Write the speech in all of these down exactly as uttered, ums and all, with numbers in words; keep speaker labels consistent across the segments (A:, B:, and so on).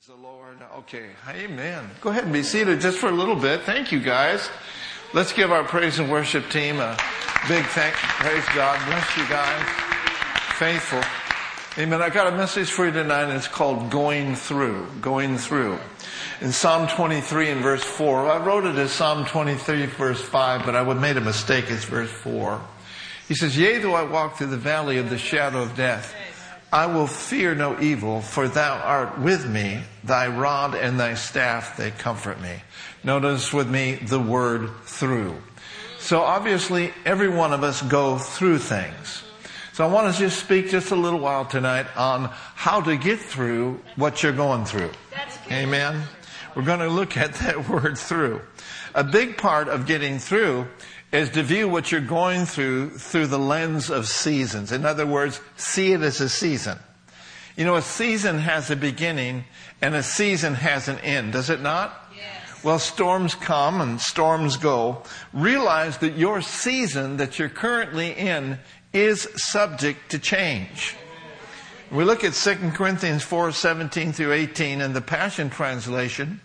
A: The Lord. Okay. Amen. Go ahead and be seated just for a little bit. Thank you, guys. Let's give our praise and worship team a big thank. Praise God. Bless you guys. Faithful. Amen. I got a message for you tonight, and it's called Going Through. Going Through. In Psalm twenty-three and verse four. I wrote it as Psalm twenty-three verse five, but I would made a mistake. It's verse four. He says, "Yea, though I walk through the valley of the shadow of death, I will fear no evil, for thou art with me. Thy rod and thy staff, they comfort me." Notice with me the word through. So obviously, every one of us go through things. So I want to just speak just a little while tonight on how to get through what you're going through. Amen. We're going to look at that word through. A big part of getting through is to view what you're going through through the lens of seasons. In other words, see it as a season. You know, a season has a beginning and a season has an end, does it not? Yes. Well, storms come and storms go. Realize that your season that you're currently in is subject to change. We look at Second Corinthians four, seventeen through eighteen in the Passion Translation.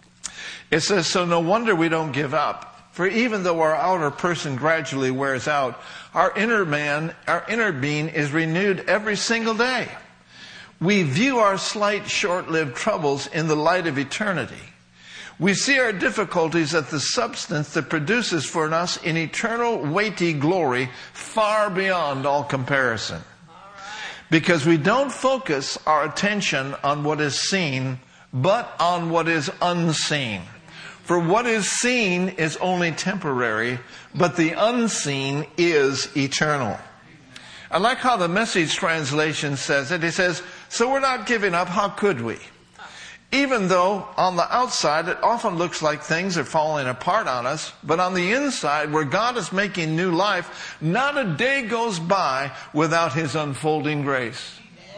A: It says, "So no wonder we don't give up. For even though our outer person gradually wears out, our inner man, our inner being is renewed every single day. We view our slight, short-lived troubles in the light of eternity. We see our difficulties as the substance that produces for us an eternal, weighty glory far beyond all comparison. Because we don't focus our attention on what is seen, but on what is unseen. For what is seen is only temporary, but the unseen is eternal." I like how the Message translation says it. It says, "So we're not giving up. How could we? Even though on the outside it often looks like things are falling apart on us, but on the inside where God is making new life, not a day goes by without His unfolding grace."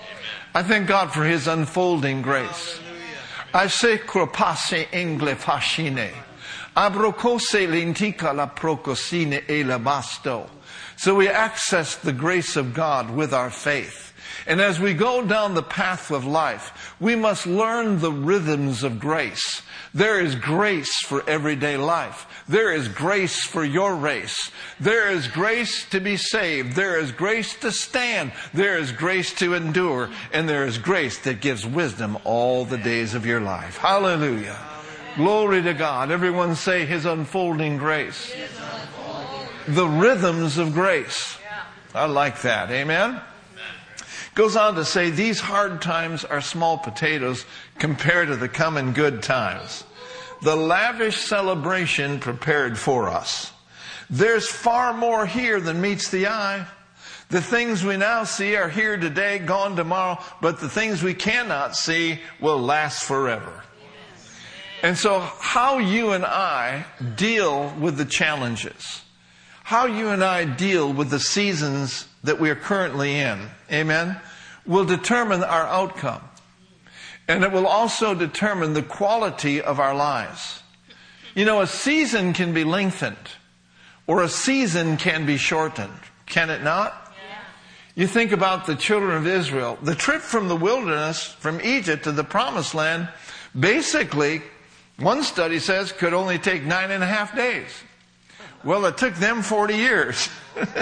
A: I thank God for His unfolding grace. I say cropase engle fascine. Abrocose lentica la procosine e la basto. So we access the grace of God with our faith. And as we go down the path of life, we must learn the rhythms of grace. There is grace for everyday life. There is grace for your race. There is grace to be saved. There is grace to stand. There is grace to endure. And there is grace that gives wisdom all the days of your life. Hallelujah. Glory to God. Everyone say His unfolding grace. His unfolding. The rhythms of grace. I like that. Amen. Goes on to say, "These hard times are small potatoes compared to the coming good times. The lavish celebration prepared for us. There's far more here than meets the eye. The things we now see are here today, gone tomorrow, but the things we cannot see will last forever." And so how you and I deal with the challenges, how you and I deal with the seasons that we are currently in, amen, will determine our outcome. And it will also determine the quality of our lives. You know, a season can be lengthened, or a season can be shortened. Can it not? Yeah. You think about the children of Israel. The trip from the wilderness, from Egypt to the promised land, basically, one study says, could only take nine and a half days. Well, it took them forty years.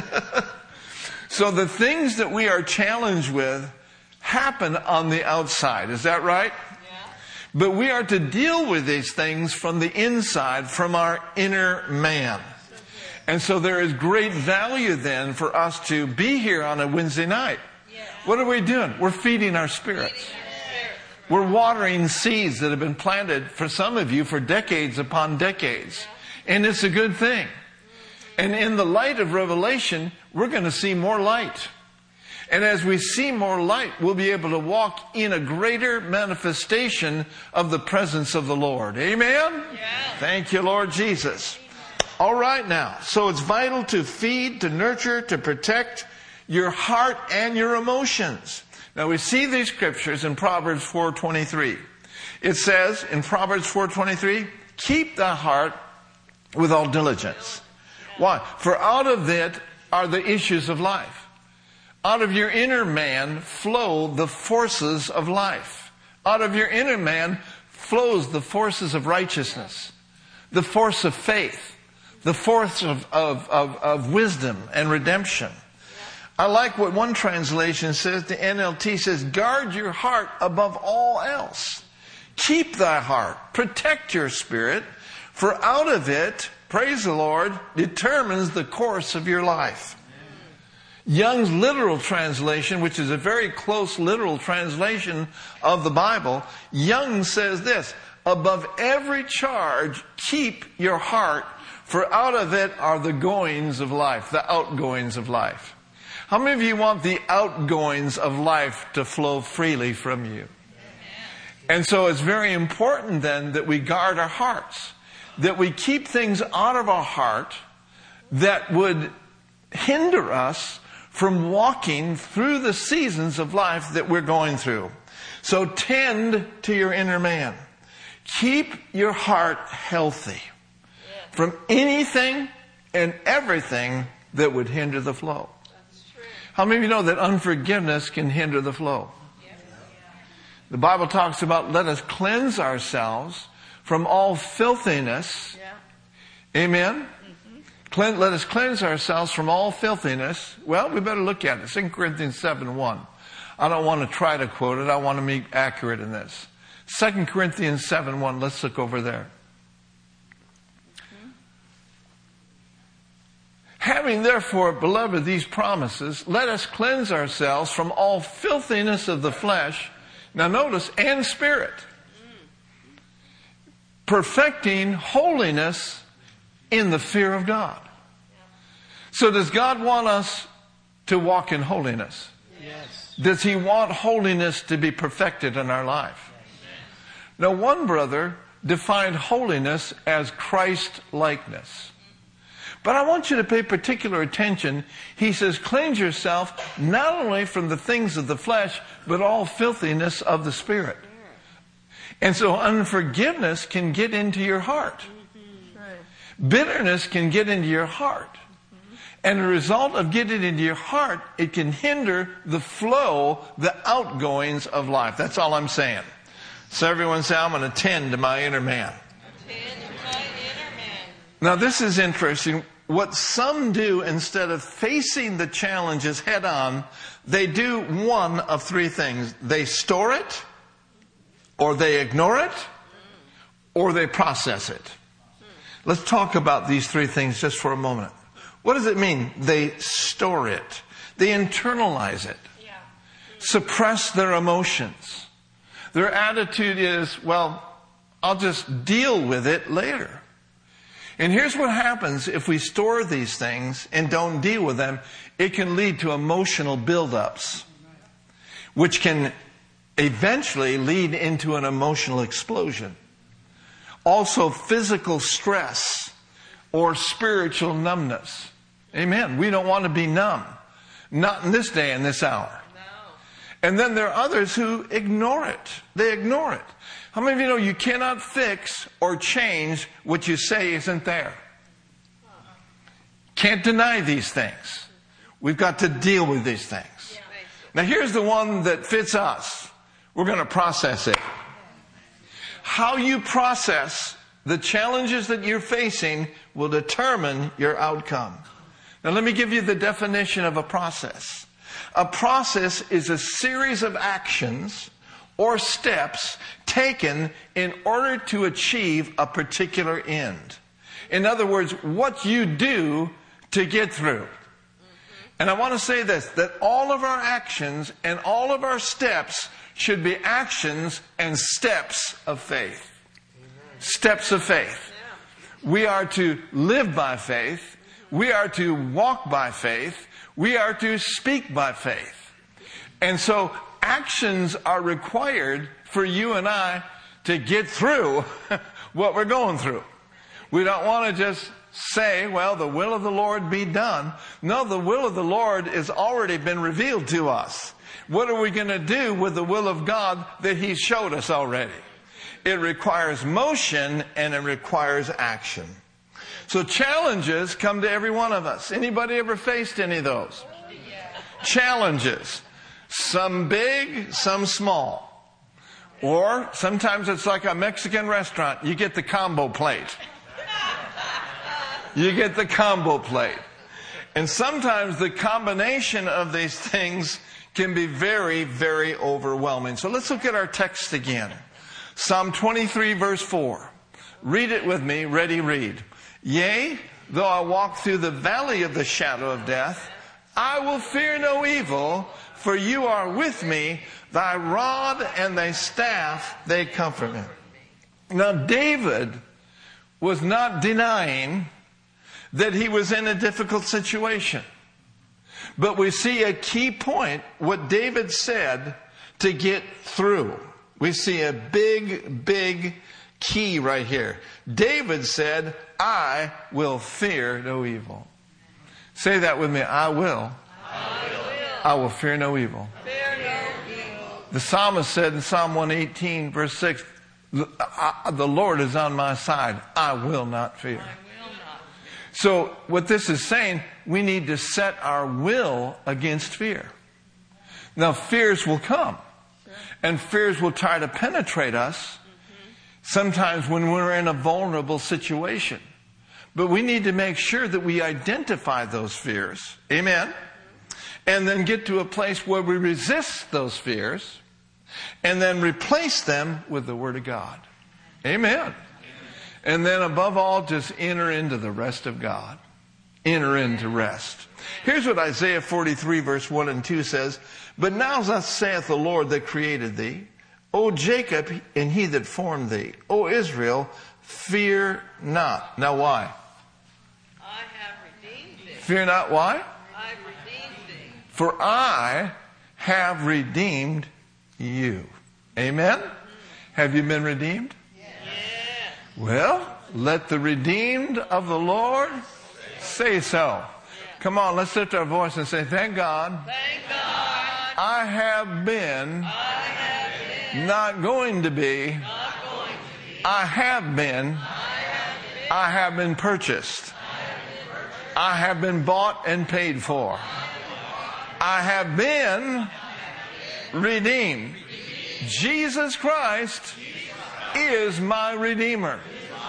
A: So the things that we are challenged with happen on the outside. Is that right? Yeah. But we are to deal with these things from the inside, from our inner man. And so there is great value then for us to be here on a Wednesday night. Yeah. What are we doing? We're feeding our spirits. We're watering seeds that have been planted for some of you for decades upon decades. And it's a good thing. And in the light of Revelation, we're going to see more light. And as we see more light, we'll be able to walk in a greater manifestation of the presence of the Lord. Amen? Yeah. Thank you, Lord Jesus. All right now. So it's vital to feed, to nurture, to protect your heart and your emotions. Now we see these scriptures in Proverbs four twenty-three. It says in Proverbs four twenty-three, "Keep thy heart with all diligence." Why? For out of it are the issues of life. Out of your inner man flow the forces of life. Out of your inner man flows the forces of righteousness, the force of faith, the force of, of, of, of wisdom and redemption. I like what one translation says. The N L T says, guard your heart above all else. Keep thy heart. Protect your spirit. For out of it, praise the Lord, determines the course of your life. Young's literal translation, which is a very close literal translation of the Bible, Young says this, above every charge, keep your heart, for out of it are the goings of life, the outgoings of life. How many of you want the outgoings of life to flow freely from you? And so it's very important then that we guard our hearts, that we keep things out of our heart that would hinder us from walking through the seasons of life that we're going through. So tend to your inner man. Keep your heart healthy from anything and everything that would hinder the flow. How many of you know that unforgiveness can hinder the flow? The Bible talks about let us cleanse ourselves from all filthiness. Amen? Clean, let us cleanse ourselves from all filthiness. Well, we better look at it. Second Corinthians seven one. I don't want to try to quote it. I want to be accurate in this. Second Corinthians seven one. Let's look over there. Mm-hmm. Having therefore, beloved, these promises, let us cleanse ourselves from all filthiness of the flesh. Now notice, and spirit. Mm. Perfecting holiness in the fear of God. So does God want us to walk in holiness? Yes. Does He want holiness to be perfected in our life? Yes. Now one brother defined holiness as Christ-likeness. But I want you to pay particular attention. He says, cleanse yourself not only from the things of the flesh, but all filthiness of the spirit. And so unforgiveness can get into your heart. Bitterness can get into your heart. And the result of getting into your heart, it can hinder the flow, the outgoings of life. That's all I'm saying. So everyone say, I'm going to tend to my inner man. Tend to my inner man. Now this is interesting. What some do, instead of facing the challenges head on, they do one of three things. They store it, or they ignore it, or they process it. Let's talk about these three things just for a moment. What does it mean? They store it. They internalize it. Yeah. Suppress their emotions. Their attitude is, well, I'll just deal with it later. And here's what happens if we store these things and don't deal with them. It can lead to emotional buildups, which can eventually lead into an emotional explosion. Also, physical stress or spiritual numbness. Amen. We don't want to be numb. Not in this day and this hour. No. And then there are others who ignore it. They ignore it. How many of you know you cannot fix or change what you say isn't there? Can't deny these things. We've got to deal with these things. Now here's the one that fits us. We're going to process it. How you process the challenges that you're facing will determine your outcome. Now let me give you the definition of a process. A process is a series of actions or steps taken in order to achieve a particular end. In other words, what you do to get through. And I want to say this, that all of our actions and all of our steps should be actions and steps of faith. Amen. Steps of faith. Yeah. We are to live by faith. We are to walk by faith. We are to speak by faith. And so actions are required for you and I to get through what we're going through. We don't want to just say, well, the will of the Lord be done. No, the will of the Lord has already been revealed to us. What are we going to do with the will of God that He showed us already? It requires motion and it requires action. So challenges come to every one of us. Anybody ever faced any of those? Challenges. Some big, some small. Or sometimes it's like a Mexican restaurant. You get the combo plate. You get the combo plate. And sometimes the combination of these things can be very, very overwhelming. So let's look at our text again. Psalm twenty-three, verse four. Read it with me. Ready, read. Yea, though I walk through the valley of the shadow of death, I will fear no evil, for you are with me. Thy rod and thy staff, they comfort me. Now, David was not denying that he was in a difficult situation. But we see a key point, what David said to get through. We see a big, big key right here. David said, I will fear no evil. Say that with me. I will.
B: I will,
A: I will fear no evil.
B: fear no evil.
A: The psalmist said in Psalm one eighteen, verse six, the, I, the Lord is on my side. I will not fear.
B: I will not.
A: So what this is saying, we need to set our will against fear. Now fears will come. And fears will try to penetrate us sometimes when we're in a vulnerable situation. But we need to make sure that we identify those fears. Amen? And then get to a place where we resist those fears and then replace them with the Word of God. Amen. And then above all, just enter into the rest of God. Enter into rest. Here's what Isaiah forty-three, verse one and two says. But now thus saith the Lord that created thee, O Jacob, and he that formed thee, O Israel, fear not. Now why?
B: I have redeemed thee.
A: Fear not why?
B: I have redeemed thee.
A: For I have redeemed you. Amen? Have you been redeemed?
B: Yes.
A: Well, let the redeemed of the Lord say so. Come on, let's lift our voice and say, thank God.
B: Thank God.
A: I have been,
B: I have been.
A: not going to be,
B: Not going to be.
A: I have been,
B: I have been.
A: I have been purchased. I have been bought and paid for. I have been redeemed. Jesus Christ is my Redeemer.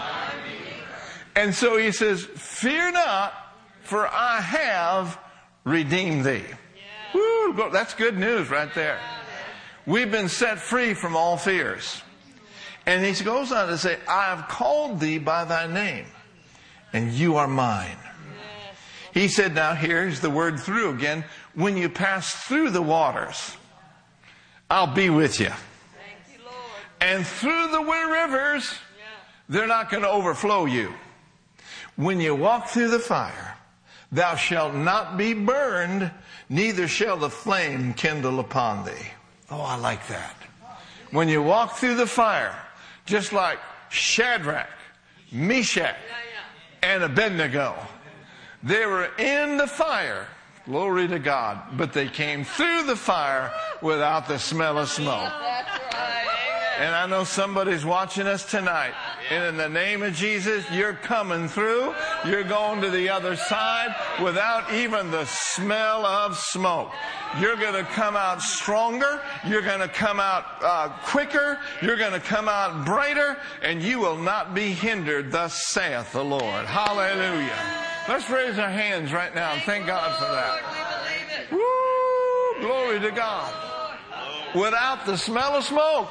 A: And so he says, fear not, for I have redeemed thee. Woo, that's good news right there. We've been set free from all fears. And he goes on to say, I have called thee by thy name, and you are mine. He said, now here's the word through again. When you pass through the waters, I'll be with you.
B: Thank you, Lord.
A: And through the rivers, they're not going to overflow you. When you walk through the fire, thou shalt not be burned, neither shall the flame kindle upon thee. Oh, I like that. When you walk through the fire, just like Shadrach, Meshach, and Abednego, they were in the fire. Glory to God. But they came through the fire without the smell of smoke.
B: That's right. Amen.
A: And I know somebody's watching us tonight. And in the name of Jesus, you're coming through. You're going to the other side without even the smell of smoke. You're going to come out stronger. You're going to come out uh, quicker. You're going to come out brighter. And you will not be hindered, thus saith the Lord. Hallelujah. Let's raise our hands right now and thank God for that. Woo! Glory to God. Without the smell of smoke.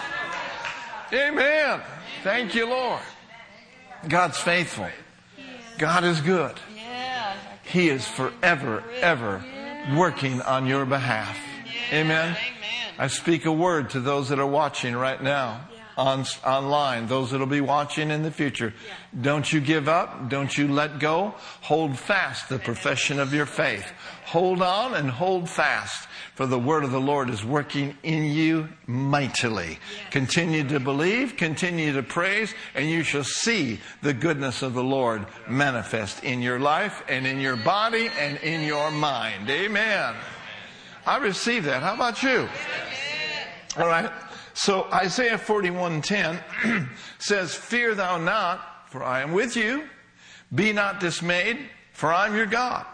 A: Amen. Thank you, Lord. God's faithful. God is good. He is forever, ever working on your behalf. Amen. I speak a word to those that are watching right now on online, those that will be watching in the future. Don't you give up. Don't you let go. Hold fast the profession of your faith. Hold on and hold fast, for the word of the Lord is working in you mightily. Continue to believe, continue to praise, and you shall see the goodness of the Lord manifest in your life and in your body and in your mind. Amen. I receive that. How about you? All right. So Isaiah forty-one ten says, fear thou not, for I am with you. Be not dismayed, for I am your God.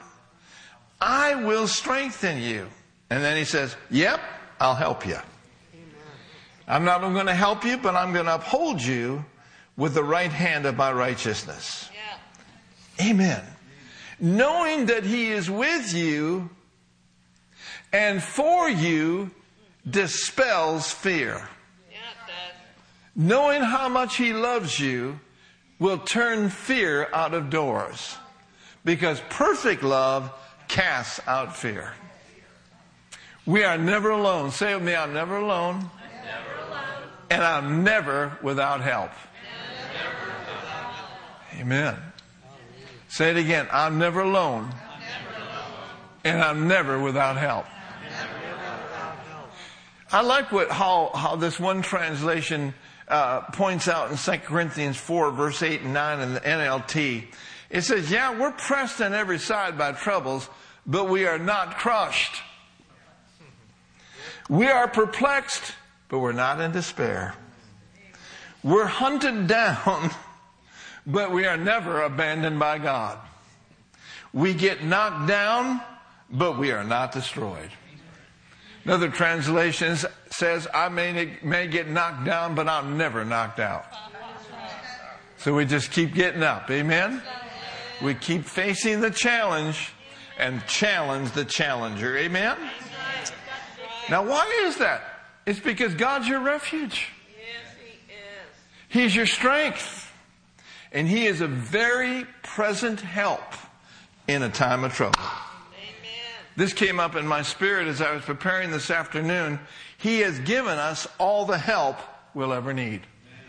A: I will strengthen you. And then he says, yep, I'll help you. Amen. I'm not only going to help you, but I'm going to uphold you with the right hand of my righteousness.
B: Yeah.
A: Amen. Knowing that he is with you and for you dispels fear.
B: Yeah, it does.
A: Knowing how much he loves you will turn fear out of doors, because perfect love casts out fear. We are never alone. Say with me, I'm never alone.
B: I'm never alone.
A: And I'm never without help.
B: Never without help.
A: Amen. Say it again. I'm never alone.
B: I'm never alone.
A: And I'm never without help.
B: Never without help.
A: I like what how, how this one translation uh, points out in Second Corinthians four, verse eight and nine in the N L T. It says, yeah, we're pressed on every side by troubles, but we are not crushed. We are perplexed, but we're not in despair. We're hunted down, but we are never abandoned by God. We get knocked down, but we are not destroyed. Another translation says, I may, may get knocked down, but I'm never knocked out. So we just keep getting up. Amen? We keep facing the challenge and challenge the challenger. Amen? Now, why is that? It's because God's your refuge.
B: Yes, he is.
A: He's your strength. And he is a very present help in a time of trouble.
B: Amen.
A: This came up in my spirit as I was preparing this afternoon. He has given us all the help we'll ever need.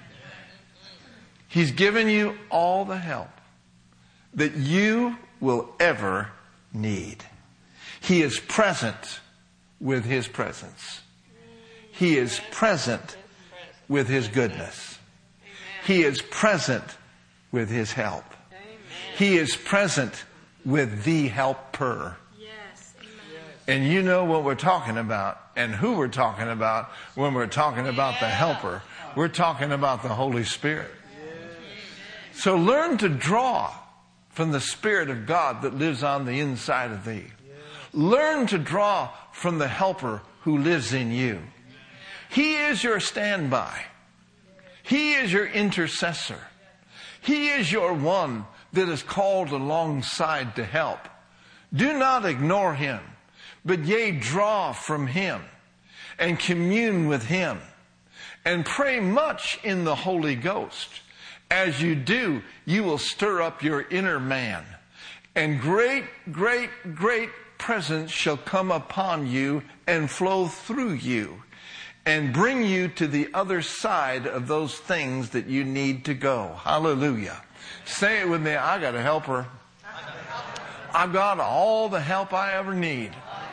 A: He's given you all the help that you will ever need. He is present with his presence. He is present with his goodness. He is present with his help. He is present with the helper.
B: Yes.
A: And you know what we're talking about and who we're talking about when we're talking about the helper. We're talking about the Holy Spirit. So learn to draw from the Spirit of God that lives on the inside of thee. Learn to draw from the helper who lives in you. He is your standby. He is your intercessor. He is your one that is called alongside to help. Do not ignore him, but yea, draw from him and commune with him and pray much in the Holy Ghost. As you do, you will stir up your inner man, and great, great, great presence shall come upon you and flow through you and bring you to the other side of those things that you need to go. Hallelujah. Say it with me. I got a helper. I've got all the help I ever need.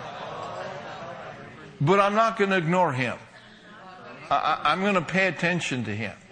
A: But I'm not going to ignore him. I, I'm going to pay attention to him.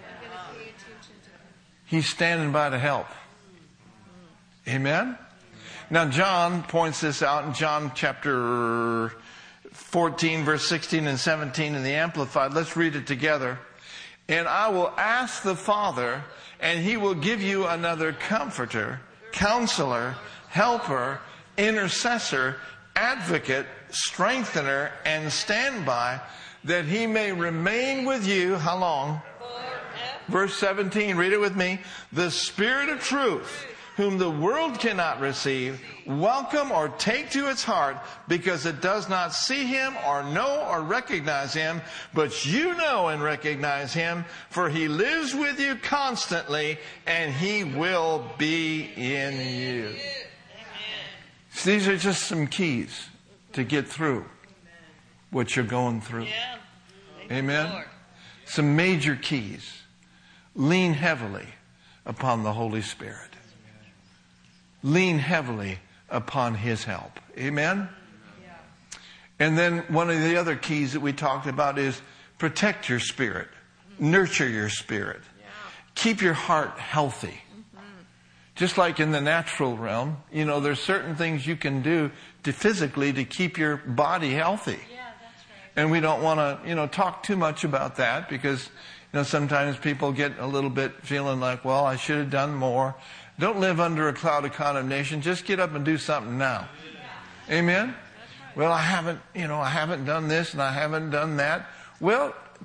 A: He's standing by to help. Amen? Now, John points this out in John chapter fourteen, verse sixteen and seventeen in the Amplified. Let's read it together. And I will ask the Father, and he will give you another comforter, counselor, helper, intercessor, advocate, strengthener, and standby, that he may remain with you. How long? Verse seventeen, read it with me. The Spirit of truth, whom the world cannot receive, welcome or take to its heart, because it does not see him or know or recognize him, but you know and recognize him, for he lives with you constantly, and he will be in you. So these are just some keys to get through what you're going through. Amen? Some major keys. Lean heavily upon the Holy Spirit. Lean heavily upon his help. Amen? And then one of the other keys that we talked about is protect your spirit. Nurture your spirit. Keep your heart healthy. Just like in the natural realm, you know, there's certain things you can do to physically to keep your body healthy. And we don't want to, you know, talk too much about that, because, you know, sometimes people get a little bit feeling like, well, I should have done more. Don't live under a cloud of condemnation. Just get up and do something now. Amen? Well, I haven't, you know, I haven't done this and I haven't done that. Well,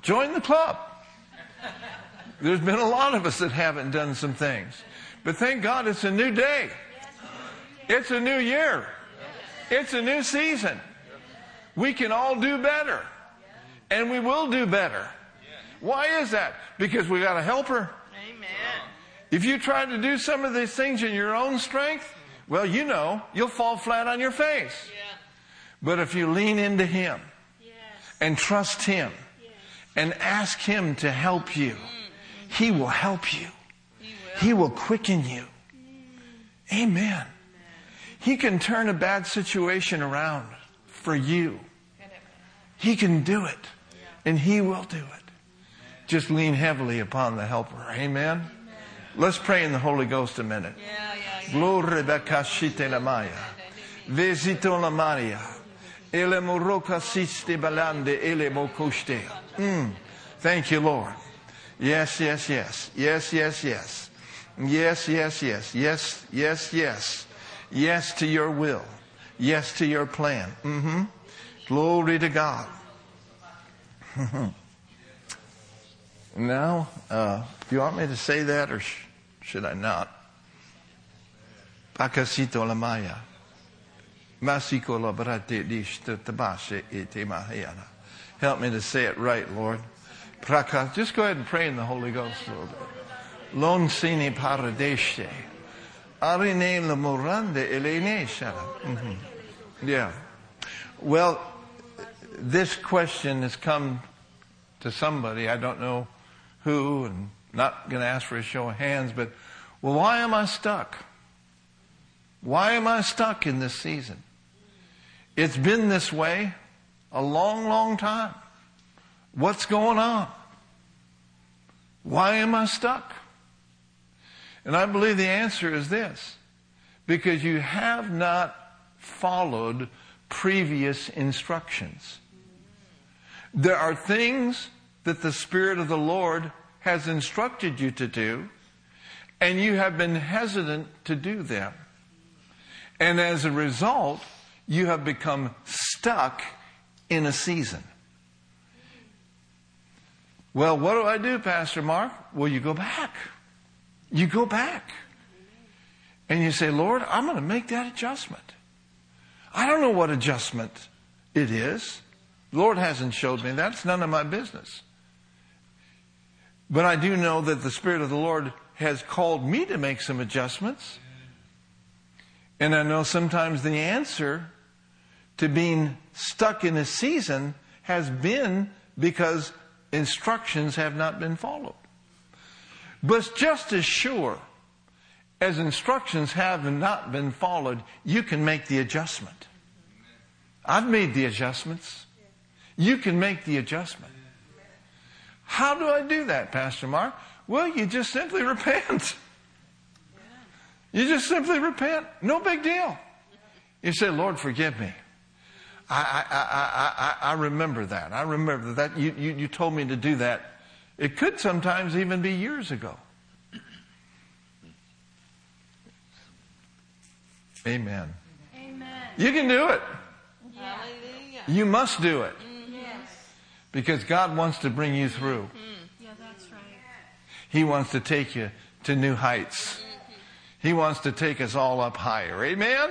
A: join the club. There's been a lot of us that haven't done some things. But thank God it's a new day. It's a new year. It's a new season. We can all do better. And we will do better. Why is that? Because we got a helper.
B: Amen.
A: If you try to do some of these things in your own strength, well, you know, you'll fall flat on your face.
B: Yeah.
A: But if you lean into Him
B: Yes.
A: and trust Him
B: Yes.
A: and ask Him to help you, He will help you.
B: He will.
A: He will quicken you. Amen. He can turn a bad situation around for you. He can do it. And He will do it. Just lean heavily upon the helper. Amen. Let's pray in the Holy Ghost a minute.
B: Yeah, yeah, yeah.
A: Glory bekashite la maya. Visito la Maria. Ele moroka siste balande ele mokoste. Mm. Thank you, Lord. Yes, yes, yes. Yes, yes, yes. Yes, yes, yes. Yes, yes, yes. Yes to your will. Yes to your plan. Mm-hmm. Glory to God. Now, uh, do you want me to say that or sh- should I not? Pakasito la maya. Masiko la brate dishta tabashe ete mahayana. Help me to say it right, Lord. Praka. Just go ahead and pray in the Holy Ghost a little bit. Lon sini paradeshe. Arine la morande elene shara. Yeah. Well, this question has come to somebody. I don't know who, and not going to ask for a show of hands, but, well, why am I stuck? Why am I stuck in this season? It's been this way a long, long time. What's going on? Why am I stuck? And I believe the answer is this. Because you have not followed previous instructions. There are things that the Spirit of the Lord has instructed you to do, and you have been hesitant to do them. And as a result, you have become stuck in a season. Well, what do I do, Pastor Mark? Well, you go back. You go back. And you say, Lord, I'm going to make that adjustment. I don't know what adjustment it is. The Lord hasn't showed me that. It's none of my business. But I do know that the Spirit of the Lord has called me to make some adjustments. And I know sometimes the answer to being stuck in a season has been because instructions have not been followed. But just as sure as instructions have not been followed, you can make the adjustment. I've made the adjustments. You can make the adjustment. How do I do that, Pastor Mark? Well, you just simply repent. You just simply repent. No big deal. You say, Lord, forgive me. I, I, I, I, I remember that. I remember that. You, you, you told me to do that. It could sometimes even be years ago. Amen.
B: Amen.
A: You can do it.
B: Hallelujah.
A: You must do it.
B: Yes.
A: Because God wants to bring you through.
B: Yeah, that's right.
A: He wants to take you to new heights. He wants to take us all up higher. Amen?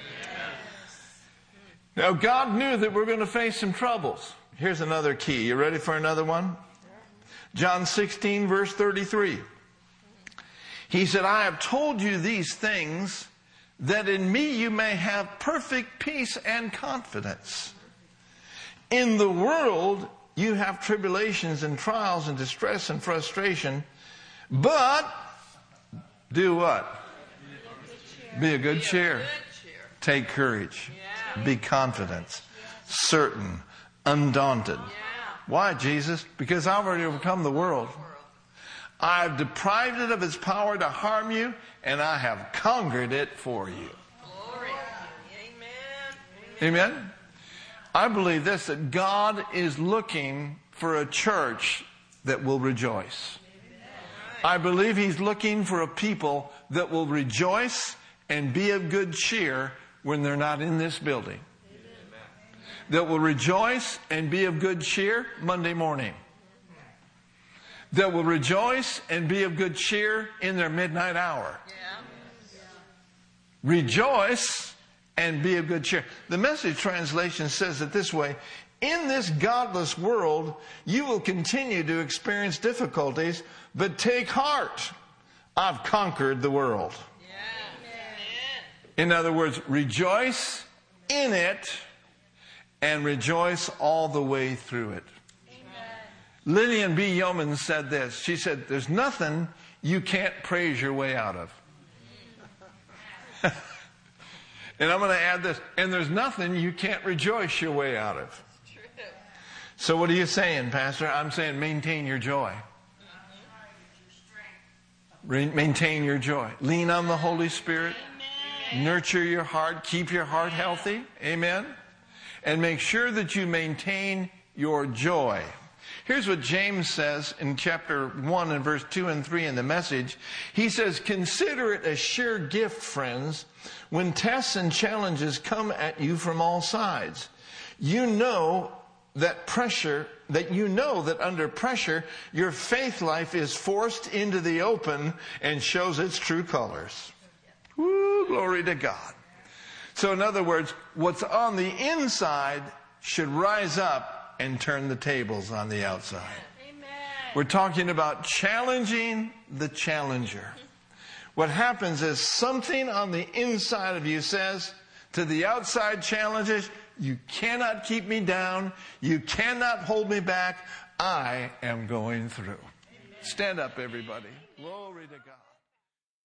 A: Now, God knew that we're going to face some troubles. Here's another key. You ready for another one? John sixteen, verse thirty-three. He said, I have told you these things that in me you may have perfect peace and confidence. In the world you have tribulations and trials and distress and frustration, but do what? Be a good cheer. Take courage. Be confident, certain, undaunted. Why, Jesus? Because I've already overcome the world. I've deprived it of its power to harm you, and I have conquered it for you.
B: Glory. Amen.
A: Amen? I believe this, that God is looking for a church that will rejoice. I believe He's looking for a people that will rejoice and be of good cheer when they're not in this building. That will rejoice and be of good cheer Monday morning. that will rejoice and be of good cheer in their midnight hour.
B: Yeah.
A: Rejoice and be of good cheer. The Message translation says it this way: in this godless world, you will continue to experience difficulties, but take heart. I've conquered the world. In other words, rejoice in it and rejoice all the way through it. Amen. Lillian B. Yeoman said this. She said, there's nothing you can't praise your way out of. And I'm going to add this, and there's nothing you can't rejoice your way out of.
B: True.
A: So what are you saying, Pastor? I'm saying maintain your joy. Re- maintain your joy. Lean on the Holy Spirit. Amen. Nurture your heart. Keep your heart healthy. Amen. And make sure that you maintain your joy. Here's what James says in chapter one and verse two and three in the Message. He says, consider it a sheer gift, friends, when tests and challenges come at you from all sides. You know that pressure, that you know that under pressure, your faith life is forced into the open and shows its true colors. Woo, glory to God. So in other words, what's on the inside should rise up and turn the tables on the outside.
B: Amen.
A: We're talking about challenging the challenger. What happens is something on the inside of you says to the outside challenges, you cannot keep me down. You cannot hold me back. I am going through. Amen. Stand up, everybody. Glory to God.